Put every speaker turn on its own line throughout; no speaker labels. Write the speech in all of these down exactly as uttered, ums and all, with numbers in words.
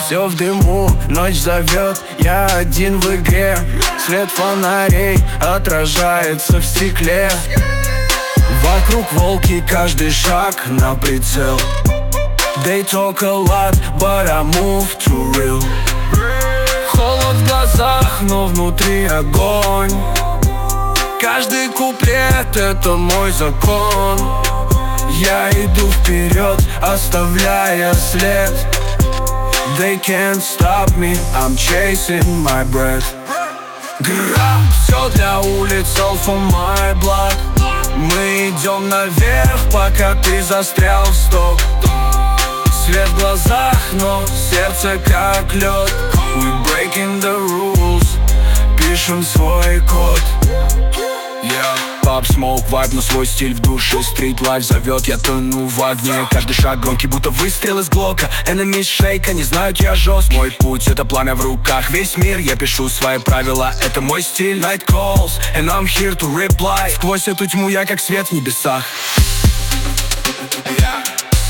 Все в дыму, ночь зовет, я один в игре. Свет фонарей отражается в стекле. Вокруг волки, каждый шаг на прицел. They talk a lot, but I move too real. Холод в глазах, но внутри огонь. Каждый куплет — это мой закон. Я иду вперед, оставляя след. They can't stop me, I'm chasing my breath. Гра, все для улиц, all for my blood. Мы идем наверх, пока ты застрял в стоп. Свет в глазах, но сердце как лед. We breaking the rules, пишем свой код. Yeah. Pop smoke, vibe, но свой стиль в душе. Street life зовет, я тону в огне. Каждый шаг громкий, будто выстрел из глока. Enemies shake, они знают, я жестк. Мой путь — это пламя в руках. Весь мир, я пишу свои правила. Это мой стиль. Night calls, and I'm here to reply. Сквозь эту тьму я как свет в небесах. Yeah.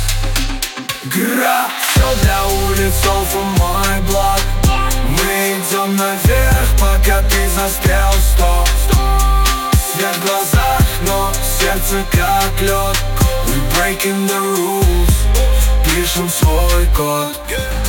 Гра, все для улиц, all for my blood. Мы идем наверх, пока ты застрял в стоп. Свет в глазах, но сердце как лед. We breaking the rules, пишем свой код.